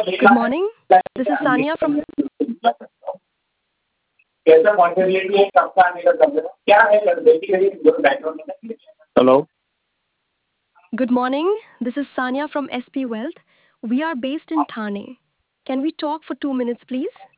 Good morning. This is Sanya from. Hello. Good morning. This is Sanya from SP Wealth. We are based in Thane. Can we talk for 2 minutes, please?